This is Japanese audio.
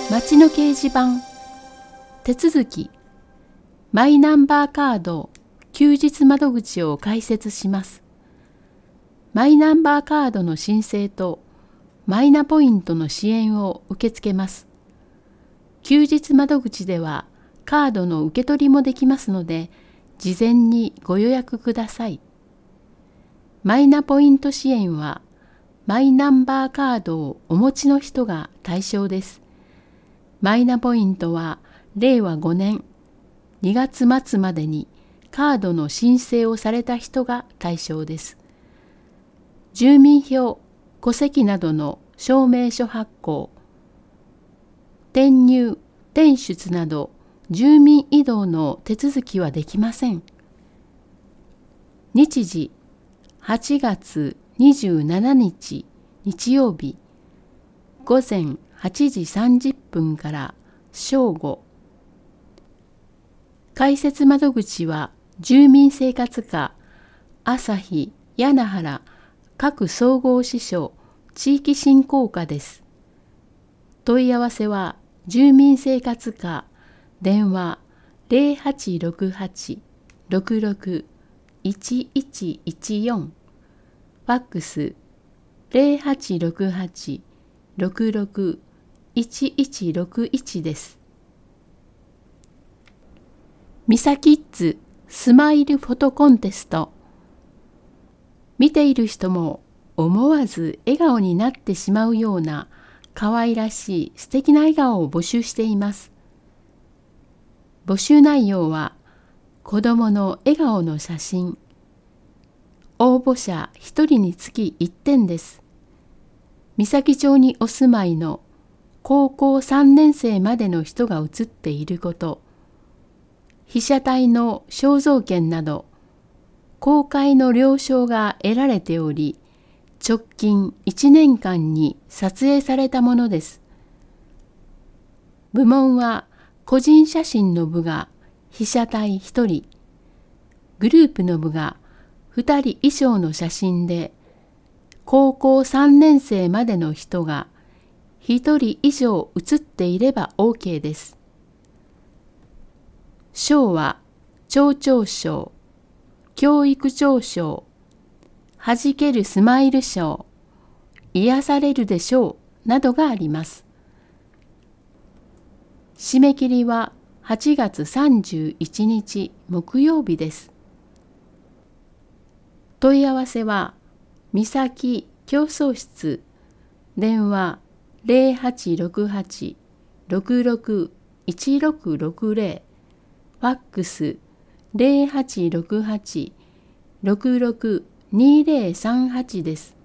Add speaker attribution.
Speaker 1: 町の掲示板、手続き、マイナンバーカード休日窓口を開設します。マイナンバーカードの申請とマイナポイントの支援を受け付けます。休日窓口ではカードの受け取りもできますので、事前にご予約ください。マイナポイント支援は、マイナンバーカードをお持ちの人が対象です。マイナポイントは令和5年2月末までにカードの申請をされた人が対象です。住民票、戸籍などの証明書発行、転入、転出など住民移動の手続きはできません。日時8月27日日曜日午前8時30分から正午。開設窓口は住民生活課、朝日、柳原、各総合支所、地域振興課です。問い合わせは住民生活課、電話 0868-66-1114、ファックス 0868-66-1161です。ミサキッズスマイルフォトコンテスト。見ている人も思わず笑顔になってしまうような可愛らしい素敵な笑顔を募集しています。募集内容は子どもの笑顔の写真。応募者1人につき1点です。三崎町にお住まいの高校3年生までの人が写っていること、被写体の肖像権など、公開の了承が得られており、直近1年間に撮影されたものです。部門は個人写真の部が被写体1人、グループの部が2人以上の写真で、高校3年生までの人が1人以上写っていれば OK です。賞は町長賞、教育長賞、はじけるスマイル賞、癒されるでしょうなどがあります。締め切りは8月31日木曜日です。問い合わせは三崎競争室、電話 0868-66-1660、ファックス 0868-66-2038です。